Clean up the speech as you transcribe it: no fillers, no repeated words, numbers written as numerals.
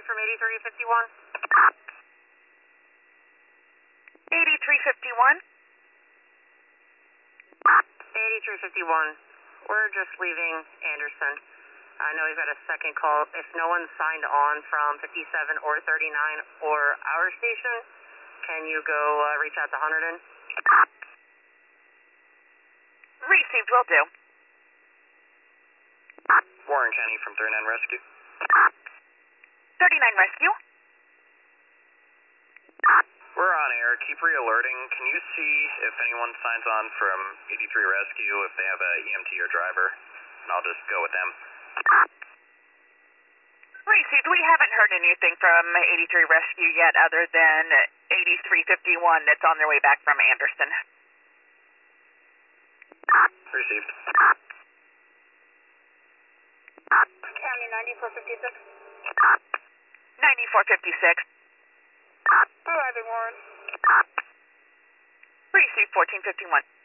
from 8351. 8351. 8351. We're just leaving Anderson. I know we've got a second call. If no one's signed on from 57 or 39 or our station, can you go reach out to Hunterdon? Received, will do. Warren County from 39 Rescue. 39 Rescue. We're on air. Keep re-alerting. Can you see if anyone signs on from 83 Rescue, if they have a EMT or driver? And I'll just go with them. Received. We haven't heard anything from 83 Rescue yet other than 8351 that's on their way back from Anderson. Received. County 9456. 9456. Arriving, Warren. Received 1451.